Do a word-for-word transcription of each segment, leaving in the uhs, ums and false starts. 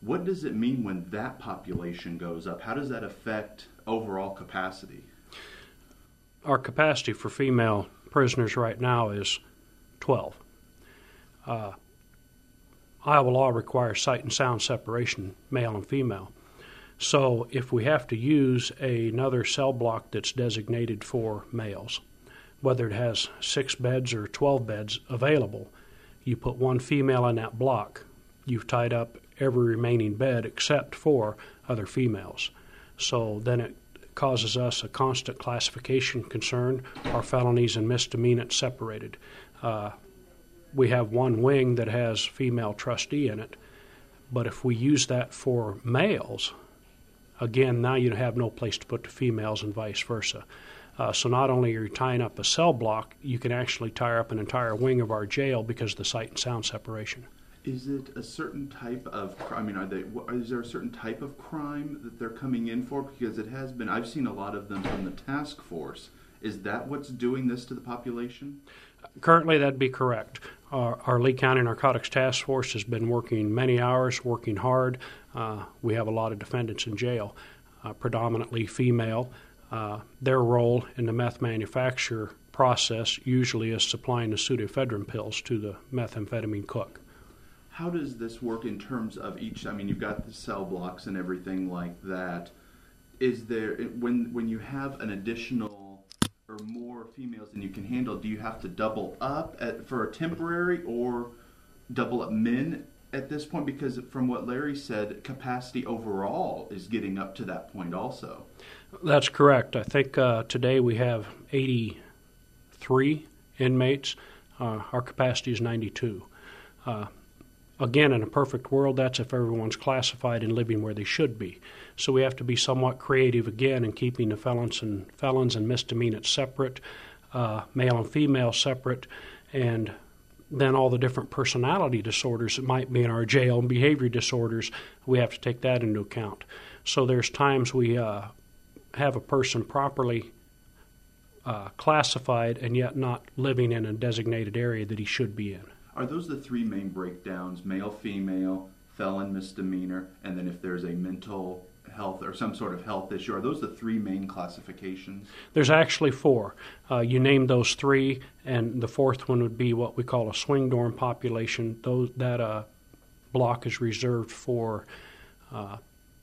What does it mean when that population goes up? How does that affect overall capacity? Our capacity for female prisoners right now is twelve. Uh, Iowa law requires sight and sound separation, male and female. So if we have to use another cell block that's designated for males, whether it has six beds or twelve beds available, you put one female in that block, you've tied up every remaining bed except for other females. So then it causes us a constant classification concern, our felonies and misdemeanors separated. Uh, we have one wing that has female trustee in it, but if we use that for males, again, now you have no place to put the females and vice versa. Uh, so not only are you tying up a cell block, you can actually tie up an entire wing of our jail because of the sight and sound separation. Is it a certain type of crime? I mean, are they? Is there a certain type of crime that they're coming in for? Because it has been, I've seen a lot of them from the task force. Is that what's doing this to the population? Currently, that'd be correct. Our, our Lee County Narcotics Task Force has been working many hours, working hard. Uh, we have a lot of defendants in jail, uh, predominantly female. Uh, their role in the meth manufacture process usually is supplying the pseudoephedrine pills to the methamphetamine cook. How does this work in terms of each? I mean, you've got the cell blocks and everything like that. Is there, when when you have an additional or more females than you can handle, do you have to double up at, for a temporary or double up men at this point? Because from what Larry said, capacity overall is getting up to that point also. That's correct. I think uh, today we have eighty-three inmates. Uh, our capacity is ninety-two. Uh, Again, in a perfect world, that's if everyone's classified and living where they should be. So we have to be somewhat creative again in keeping the felons and felons and misdemeanors separate, uh, male and female separate, and then all the different personality disorders that might be in our jail and behavior disorders, we have to take that into account. So there's times we uh, have a person properly uh, classified and yet not living in a designated area that he should be in. Are those the three main breakdowns, male, female, felon, misdemeanor, and then if there's a mental health or some sort of health issue, are those the three main classifications? There's actually four. Uh, you named those three, and the fourth one would be what we call a swing dorm population. Those, that uh, block is reserved for uh,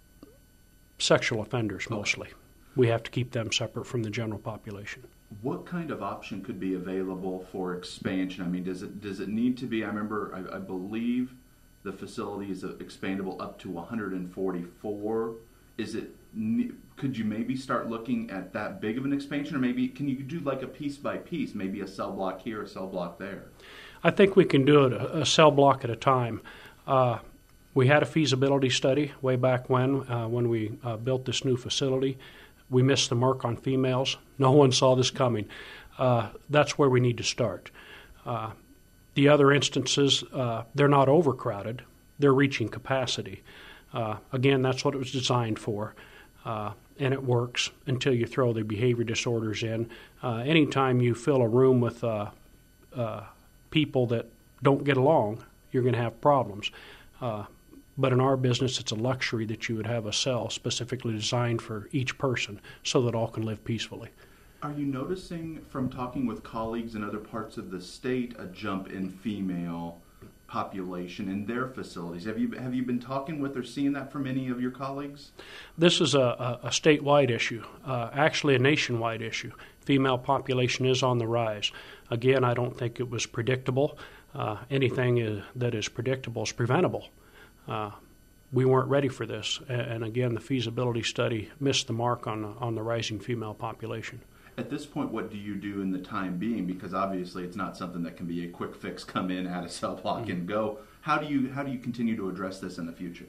sexual offenders mostly. Okay. We have to keep them separate from the general population. What kind of option could be available for expansion? I mean, does it does it need to be? I remember, I, I believe the facility is expandable up to one hundred forty-four. Is it? Could you maybe start looking at that big of an expansion, or maybe can you do like a piece by piece, maybe a cell block here, a cell block there? I think we can do it a, a cell block at a time. Uh, we had a feasibility study way back when, uh, when we uh, built this new facility. We missed the mark on females. No one saw this coming. Uh, that's where we need to start. Uh, the other instances, uh, they're not overcrowded. They're reaching capacity. Uh, again, that's what it was designed for, uh, and it works until you throw the behavior disorders in. Uh, anytime you fill a room with uh, uh, people that don't get along, you're going to have problems. Uh, But in our business, it's a luxury that you would have a cell specifically designed for each person so that all can live peacefully. Are you noticing from talking with colleagues in other parts of the state a jump in female population in their facilities? Have you have you been talking with or seeing that from any of your colleagues? This is a, a, a statewide issue, uh, actually a nationwide issue. Female population is on the rise. Again, I don't think it was predictable. Uh, anything is, that is predictable is preventable. Uh, we weren't ready for this, and again, the feasibility study missed the mark on on the rising female population. At this point, what do you do in the time being? Because obviously, it's not something that can be a quick fix. Come in, add a cell block, mm-hmm. and go. How do you how do you continue to address this in the future?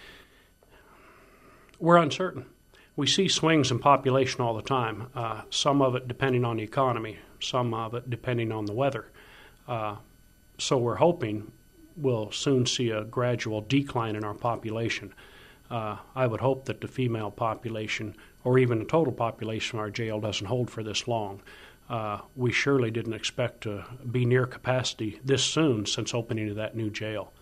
We're uncertain. We see swings in population all the time. Uh, some of it depending on the economy, some of it depending on the weather. Uh, so we're hoping we'll soon see a gradual decline in our population. Uh, I would hope that the female population, or even the total population of our jail, doesn't hold for this long. Uh, we surely didn't expect to be near capacity this soon since opening of that new jail.